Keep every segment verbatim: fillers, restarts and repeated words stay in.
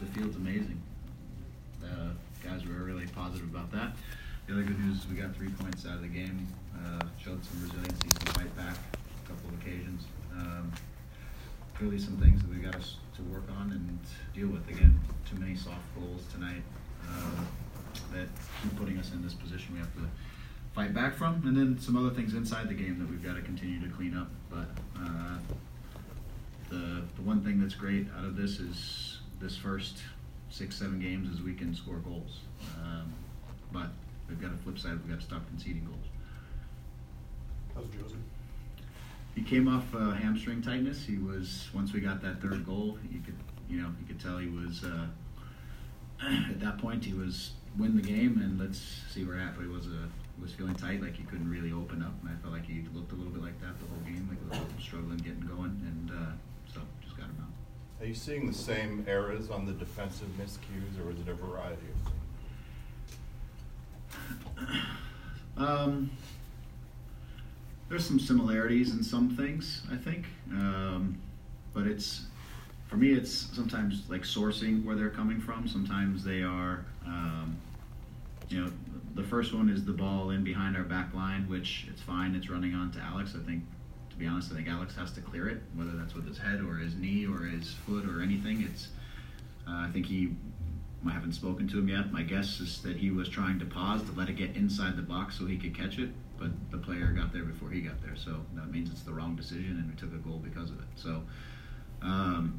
the field's amazing. The guys were really positive about that. The other good news is we got three points out of the game. Uh, showed some resiliency, some fight back, a couple of occasions. Um, clearly some things that we got us to work on and deal with. Again, too many soft goals tonight um, that keep putting us in this position we have to fight back from. And then some other things inside the game that we've got to continue to clean up. But uh, the the one thing that's great out of this is this first six, seven games is we can score goals. Um, but we've got a flip side, we've got to stop conceding goals. How's Josie? He came off uh, hamstring tightness. He was, once we got that third goal, you could, you know, you could tell he was, uh, at that point he was win the game and let's see where we're at. But he was, uh, was feeling tight, like he couldn't really open up. And I felt like he looked a little bit like that the whole game, like a little struggling getting going. And uh, so just got him out. Are you seeing the same errors on the defensive miscues, or is it a variety of things? Um, there's some similarities in some things, I think, um, but it's, for me, it's sometimes like sourcing where they're coming from. Sometimes they are, um, you know, the first one is the ball in behind our back line, which it's fine, it's running on to Alex. I think, to be honest, I think Alex has to clear it, whether that's with his head or his knee or his foot or anything. It's, uh, I think he, I haven't spoken to him yet. My guess is that he was trying to pause to let it get inside the box so he could catch it, but the player got there before he got there. So that means it's the wrong decision, and we took a goal because of it. So um,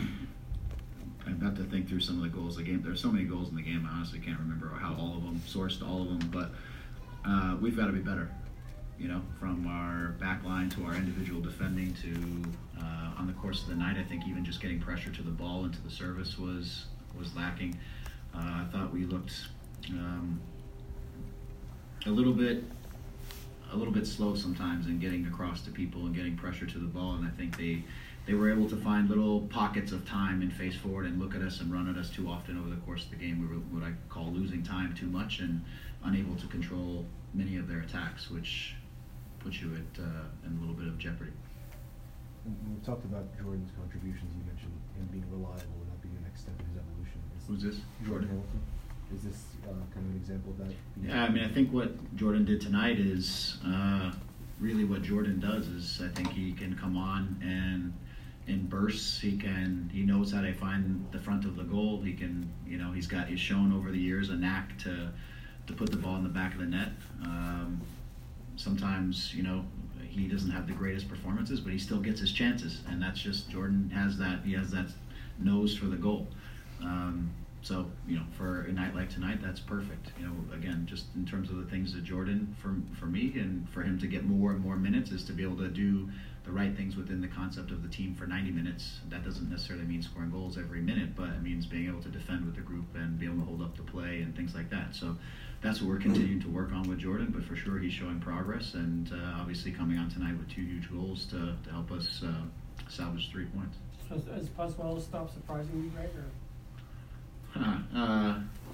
I've got to think through some of the goals of the game. There's so many goals in the game, I honestly can't remember how all of them, sourced all of them, but uh, we've got to be better. You know, from our back line to our individual defending to uh, on the course of the night, I think even just getting pressure to the ball and to the service was was lacking. Uh, I thought we looked um, a little bit a little bit slow sometimes in getting across to people and getting pressure to the ball, and I think they they were able to find little pockets of time and face forward and look at us and run at us too often over the course of the game. We were what I call losing time too much and unable to control many of their attacks, which puts you at uh, in a little bit of jeopardy. We talked about Jordan's contributions. You mentioned him being reliable and that being the next step in his evolution. Is Who's this? Jordan Hamilton. Is this uh, kind of an example of that? Yeah, I mean, I think what Jordan did tonight is uh, really what Jordan does is I think he can come on and in bursts. He can he knows how to find the front of the goal. He can, you know, he's got he's shown over the years a knack to to put the ball in the back of the net. Um, sometimes, you know, he doesn't have the greatest performances, but he still gets his chances, and that's just Jordan has that he has that nose for the goal. Um, so you know, for a night like tonight, that's perfect. You know, again, just in terms of the things that Jordan for for me and for him to get more and more minutes is to be able to do the right things within the concept of the team for ninety minutes. That doesn't necessarily mean scoring goals every minute, but it means being able to defend with the group and be able to hold up the play and things like that. So that's what we're continuing to work on with Jordan, but for sure he's showing progress, and uh, obviously coming on tonight with two huge goals to, to help us uh, salvage three points. Has, has Pozuelo stopped surprising you, Greg? Or? Uh,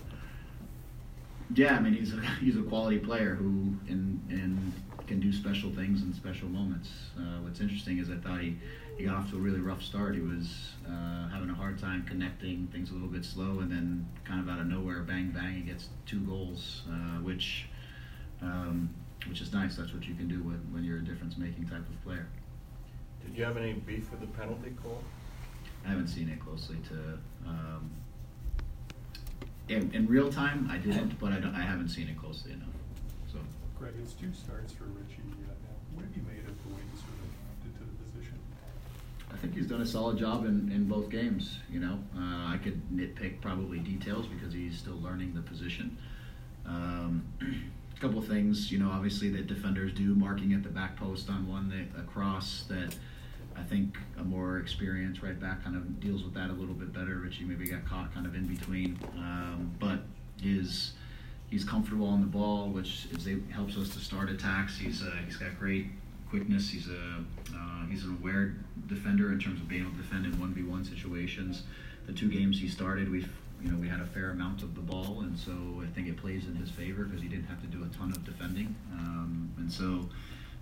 yeah, I mean, he's a, he's a quality player who in, in can do special things in special moments. Uh, what's interesting is I thought he, he got off to a really rough start. He was uh, having a hard time connecting, things a little bit slow, and then kind of out of nowhere, bang, bang, he gets two goals, uh, which um, which is nice. That's what you can do when, when you're a difference-making type of player. Did you have any beef with the penalty call? I haven't seen it closely to... Um, in, in real time, I didn't, but I, don't, I haven't seen it closely enough. So. Greg, it's two starts for Richie. Uh, now, what have you made of the way he sort of adapted to the position? I think he's done a solid job in, in both games. You know, uh, I could nitpick probably details because he's still learning the position. Um, a couple of things, you know, obviously that defenders do, marking at the back post on one that across that I think a more experienced right back kind of deals with that a little bit better. Richie maybe got caught kind of in between, um, but his he's comfortable on the ball, which is a, helps us to start attacks. He's uh, he's got great quickness. He's a uh, he's an aware defender in terms of being able to defend in one v one situations. The two games he started, we've you know we had a fair amount of the ball, and so I think it plays in his favor because he didn't have to do a ton of defending, um, and so.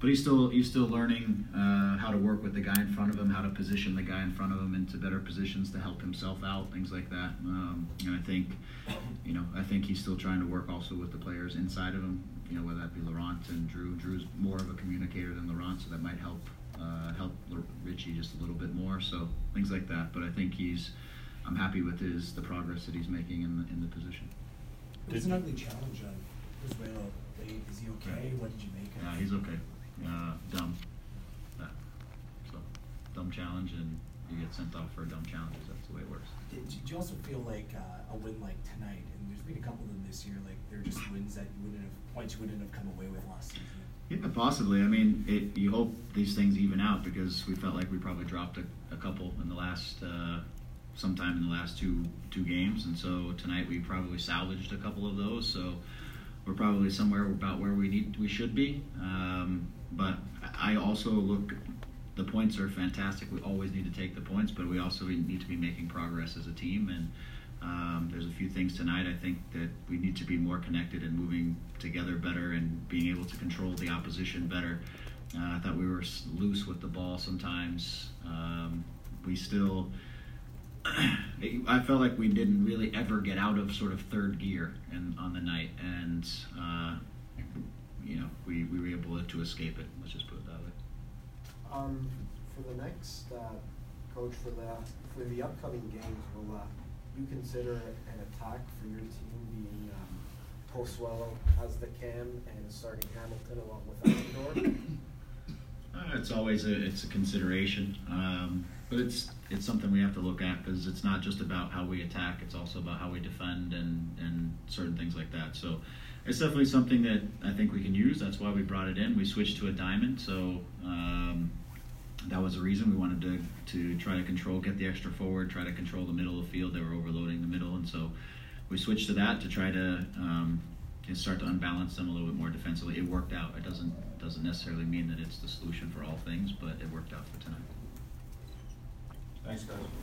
but he's still he's still learning uh, how to work with the guy in front of him, how to position the guy in front of him into better positions to help himself out, things like that. Um, and I think, you know, I think he's still trying to work also with the players inside of him. You know, whether that be Laurent and Drew. Drew's more of a communicator than Laurent, so that might help uh, help Richie just a little bit more. So things like that. But I think he's, I'm happy with his the progress that he's making in the in the position. It was an ugly challenge on Pozuelo. Is he okay? What did you make of it? Yeah, he's okay. Uh, dumb. Uh, so, dumb challenge, and you get sent off for dumb challenges. That's the way it works. Did, did you also feel like uh, a win like tonight, and there's been a couple of them this year, like they're just wins that you wouldn't have, points you wouldn't have come away with last season? Yeah, possibly. I mean, it, you hope these things even out, because we felt like we probably dropped a, a couple in the last, uh, sometime in the last two two games, and so tonight we probably salvaged a couple of those. So we're probably somewhere about where we need we should be. Um, but I also look, the points are fantastic. We always need to take the points, but we also need to be making progress as a team. And um, there's a few things tonight. I think that we need to be more connected and moving together better and being able to control the opposition better. Uh, I thought we were loose with the ball sometimes. Um, we still, I felt like we didn't really ever get out of sort of third gear in, on the night, and uh, you know, we, we were able to escape it. Let's just put it that way. Um, for the next uh, coach for the for the upcoming games, will uh, you consider an attack for your team being um, Pozuelo as the cam and starting Hamilton along with Alcindor? Uh, it's always a it's a consideration, um, but it's it's something we have to look at, because it's not just about how we attack; it's also about how we defend and and certain things like that. So it's definitely something that I think we can use. That's why we brought it in. We switched to a diamond, so um, that was the reason we wanted to to try to control, get the extra forward, try to control the middle of the field. They were overloading the middle, and so we switched to that to try to um, and start to unbalance them a little bit more defensively. It worked out. It doesn't doesn't necessarily mean that it's the solution for all things, but it worked out for tonight. Thanks, guys.